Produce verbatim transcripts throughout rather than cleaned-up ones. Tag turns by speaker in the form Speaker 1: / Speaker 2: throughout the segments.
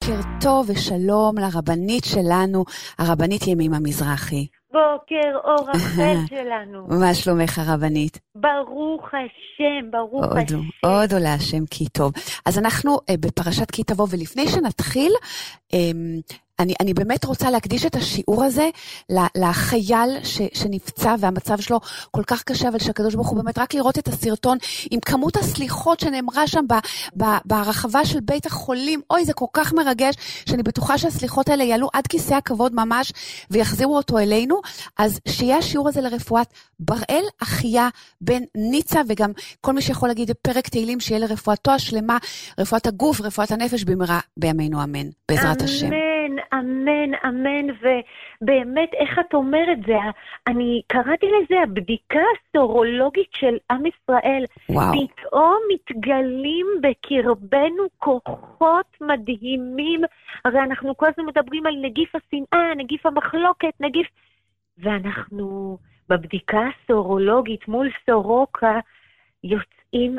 Speaker 1: בוקר טוב ושלום לרבנית שלנו, הרבנית ימימה מזרחי.
Speaker 2: בוקר אור החל שלנו.
Speaker 1: מה שלומך הרבנית?
Speaker 2: ברוך השם, ברוך
Speaker 1: עוד,
Speaker 2: השם.
Speaker 1: עוד עולה השם כי טוב. אז אנחנו uh, בפרשת כי תבוא, ולפני שנתחיל, um, אני, אני באמת רוצה להקדיש את השיעור הזה לחייל ש, שנפצע והמצב שלו כל כך קשה, אבל שהקדוש ברוך הוא באמת רק לראות את הסרטון עם כמות הסליחות שנאמרה שם ב, ב, ברחבה של בית החולים. אוי, זה כל כך מרגש, שאני בטוחה שהסליחות האלה יעלו עד כיסא הכבוד ממש ויחזירו אותו אלינו. אז שיהיה השיעור הזה לרפואת בראל אחיה בן ניצה, וגם כל מי שיכול להגיד פרק תהילים שיהיה לרפואתו השלמה, רפואת הגוף, רפואת הנפש במהרה בימינו אמן, בעזרת השם.
Speaker 2: אמן, אמן, אמן. ובאמת, איך את אומרת זה? אני קראתי לזה הבדיקה הסורולוגית של עם ישראל.
Speaker 1: וואו.
Speaker 2: פתאום מתגלים בקרבנו כוחות מדהימים. הרי אנחנו כל הזמן מדברים על נגיף השנאה, נגיף המחלוקת, נגיף... ואנחנו בבדיקה הסורולוגית מול סורוקה יוצאים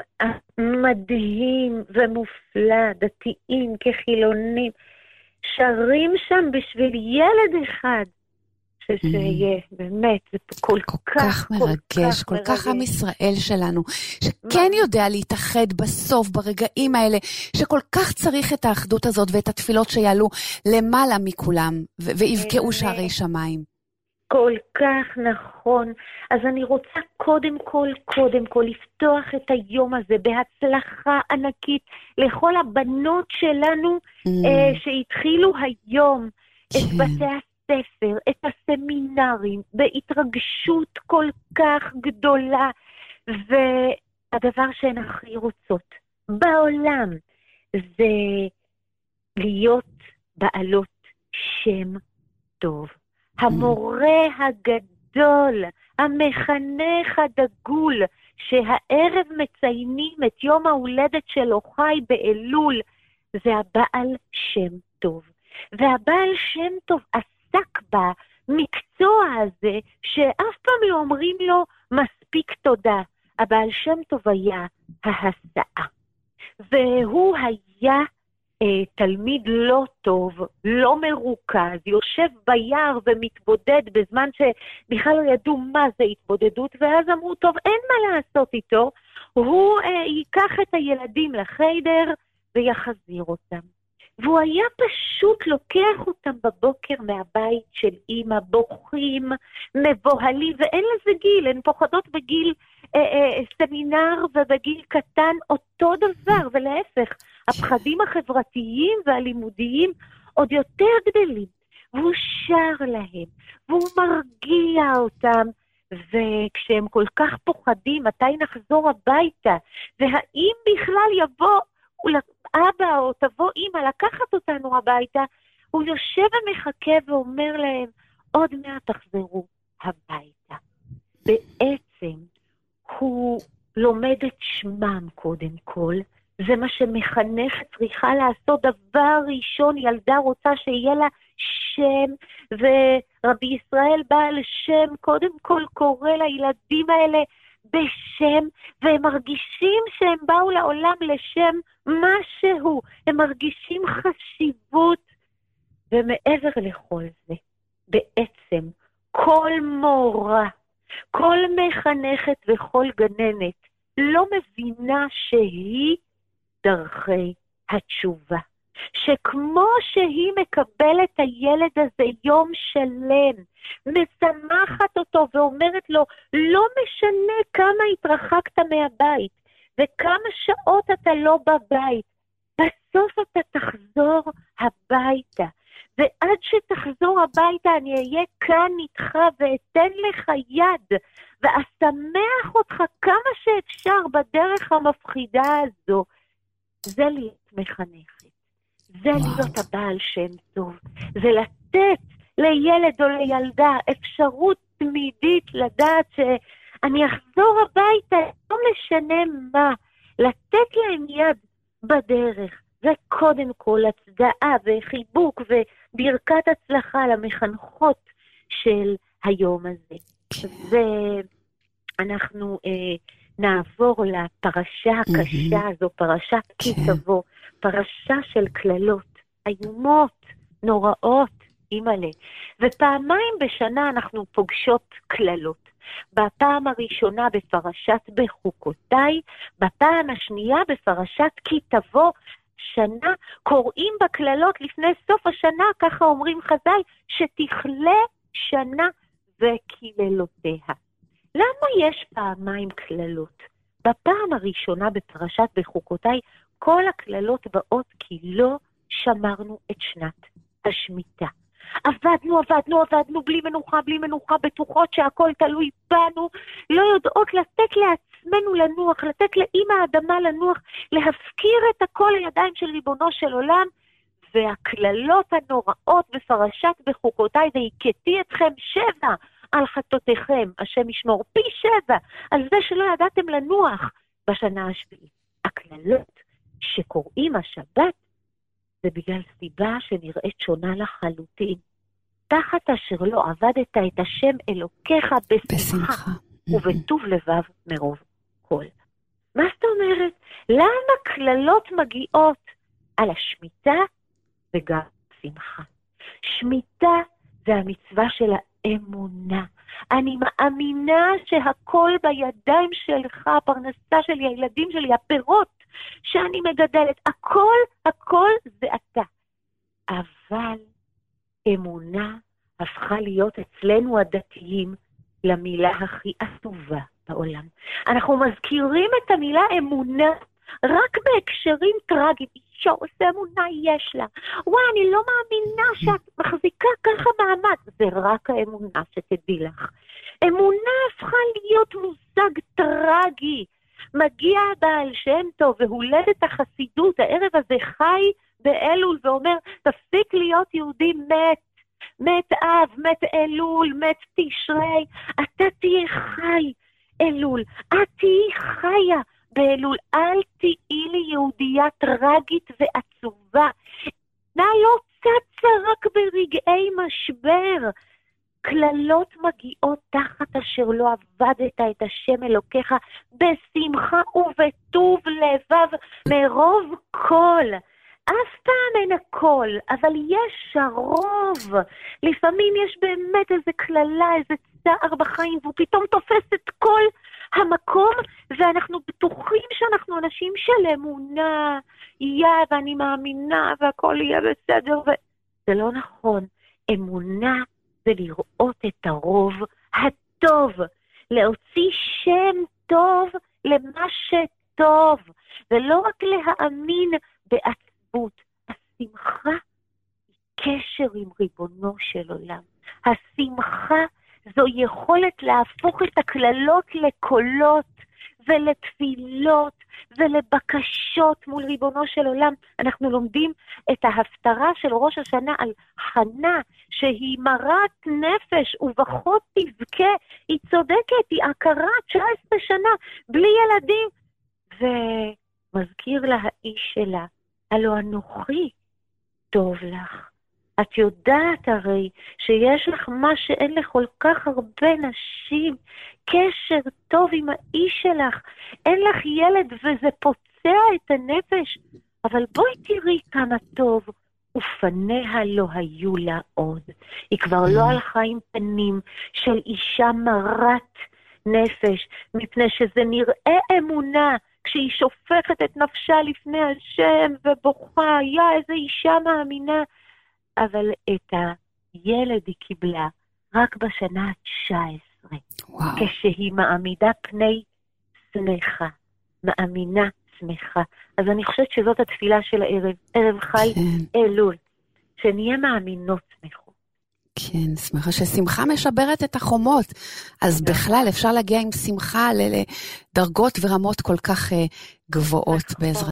Speaker 2: מדהים ומופלא, דתיים כחילונים, שרים שם בשביל ילד אחד, שיהיה, באמת, זה כל כך
Speaker 1: מרגש, כל כך עם ישראל שלנו, שכן יודע להתאחד בסוף, ברגעים האלה, שכל כך צריך את האחדות הזאת, ואת התפילות שיעלו למעלה מכולם, ויבקעו שערי שמיים.
Speaker 2: כל כך נכון. אז אני רוצה קודם כל, קודם כל, לפתוח את היום הזה בהצלחה ענקית לכל הבנות שלנו mm. אה, שהתחילו היום yeah. את בתי הספר, את הסמינרים, בהתרגשות כל כך גדולה, והדבר שהן הכי רוצות בעולם זה להיות בעלות שם טוב. המורה הגדול, המחנך הדגול, שהערב מציינים את יום ההולדת שלו חי באלול, זה הבעל שם טוב. והבעל שם טוב עסק במקצוע הזה, שאף פעם לא אומרים לו מספיק תודה. הבעל שם טוב היה ההסעה. והוא היה תלמיד לא טוב, לא מרוכז, יושב ביער ומתבודד בזמן שבכלל לא ידעו מה זה התבודדות, ואז אמרו, טוב, אין מה לעשות איתו, הוא אה, ייקח את הילדים לחיידר ויחזיר אותם. והוא היה פשוט לוקח אותם בבוקר מהבית של אמא, בוכים, מבוהלים, ואין לזה גיל, הן פוחדות בגיל אה, אה, סמינר ובגיל קטן אותו דבר, ולהפך, הפחדים החברתיים והלימודיים עוד יותר גדלים. והוא שר להם, והוא מרגיע אותם, וכשהם כל כך פוחדים, מתי נחזור הביתה, והאם בכלל יבוא אבא או תבוא אמא לקחת אותנו הביתה, הוא יושב ומחכה ואומר להם, עוד מעט תחזרו הביתה. בעצם הוא לומד את שמם קודם כל, זה מה שמחנכת צריכה לעשות. דבר ראשון, ילדה רוצה שיהיה לה שם, ורבי ישראל בעל שם קודם כל קורא לילדים האלה בשם, והם מרגישים שהם באו לעולם לשם משהו, הם מרגישים חשיבות, ומעבר לכל זה, בעצם כל מורה, כל מחנכת וכל גננת לא מבינה שהיא דרכי התשובה. שכמו שהיא מקבלת הילד הזה יום שלם, משמחת אותו ואומרת לו, לא משנה כמה התרחקת מהבית, וכמה שעות אתה לא בבית, בסוף אתה תחזור הביתה. ועד שתחזור הביתה אני אהיה כאן איתך ואתן לך יד, ואשמח אותך כמה שאפשר בדרך המפחידה הזו. זה להיות מחנכת. זה להיות הבעל שם טוב. זה לתת לילד או לילדה אפשרות תמידית לדעת שאני אחזור הביתה, לא משנה מה. לתת להם יד בדרך. זה קודם כל הצדעה וחיבוק וברכת הצלחה למחנכות של היום הזה. ואנחנו אה, נעבור לפרשה הקשה הזו, פרשת כי תבוא, פרשה של כללות. איומות, נוראות, אימא'לה. ופעמיים בשנה אנחנו פוגשות כללות. בפעם הראשונה בפרשת בחוקותיי, בפעם השנייה בפרשת כי תבוא שנה, קוראים בכללות לפני סוף השנה, ככה אומרים חז"ל, שתכלה שנה וקללותיה. למה יש פעמיים כללות? בפעם הראשונה בפרשת בחוקותיי, כל הכללות באות כי לא שמרנו את שנת השמיטה. עבדנו, עבדנו, עבדנו, בלי מנוחה, בלי מנוחה, בטוחות שהכל תלוי בנו, לא יודעות לתת לעצמנו לנוח, לתת לאמא האדמה לנוח, להפקיר את הכל לידיים של ריבונו של עולם, והכללות הנוראות בפרשת בחוקותיי, והכיתי אתכם שבע על חטאותיכם, השם ישמור פי שבע, על זה שלא ידעתם לנוח בשנה השביעית. הכללות שקוראים השבת, זה בגלל סיבה שנראית שונה לחלוטין. תחת אשר לא עבדת את השם אלוקיך בשמחה ובטוב לבב מרוב כל. מה זאת אומרת? למה כללות מגיעות על השמיטה וגם שמחה? שמיטה זה המצווה של האמונה. אני מאמינה שהכל בידיים שלך, הפרנסה שלי, הילדים שלי, הפירות שאני מגדלת, הכל, הכל זה אתה. אבל אמונה הפכה להיות אצלנו הדתיים למילה הכי עצובה בעולם. אנחנו מזכירים את המילה אמונה רק בהקשרים טרגיים. אישה עושה אמונה יש לה. וואי, אני לא מאמינה שאת מחזיקה ככה מעמד. זה רק האמונה שתדעי לך. אמונה הפכה להיות מושג טרגי. מגיע בעל שם טוב והולדת החסידות, הערב הזה חי באלול ואומר, תפסיק להיות יהודי מת, מת אב, מת אלול, מת תשרי, אתה תהיה חי אלול, את תהי חיה באלול, אל תהי לי יהודייה טרגית ועצובה, נא לא צצה רק ברגעי משבר, כללות מגיעות תחת אשר לא עבדת את השם אלוקיך בשמחה ובטוב לבב מרוב כל. אף פעם אין הכל, אבל יש הרוב. לפעמים יש באמת איזה כללה, איזה צער בחיים, והוא פתאום תופס את כל המקום, ואנחנו בטוחים שאנחנו אנשים של אמונה, יהיה ואני מאמינה והכל יהיה בסדר, וזה לא נכון. אמונה זה לראות את הרוב הטוב, להוציא שם טוב למה שטוב, ולא רק להאמין בעצבות. השמחה היא קשר עם ריבונו של עולם. השמחה זו יכולת להפוך את הכללות לקולות ולתפילות ולבקשות מול ריבונו של עולם. אנחנו לומדים את ההפטרה של ראש השנה על חנה, שהיא מרת נפש ובכות תבכה. היא צודקת, היא עקרה תשע עשרה שנה בלי ילדים. ומזכיר לה האיש שלה, הלא אנוכי טוב לך. את יודעת הרי שיש לך מה שאין לכל כך הרבה נשים, קשר טוב עם האיש שלך, אין לך ילד וזה פוצע את הנפש, אבל בואי תראי כמה טוב, ופניה לא היו לה עוד. היא כבר לא הלכה עם פנים של אישה מרת נפש, מפני שזה נראה אמונה, כשהיא שופכת את נפשה לפני השם ובוכה, יא איזה אישה מאמינה, אבל את הילד היא קיבלה רק בשנה ה-תשע עשרה, וואו. כשהיא מעמידה פני שמחה, מאמינה שמחה. אז אני חושבת שזאת התפילה של הערב, ערב חי כן. אלול, שנהיה מאמינות שמחות.
Speaker 1: כן, שמחה ששמחה משברת את החומות, אז בכלל אפשר להגיע עם שמחה לדרגות ורמות כל כך גבוהות בעזרת.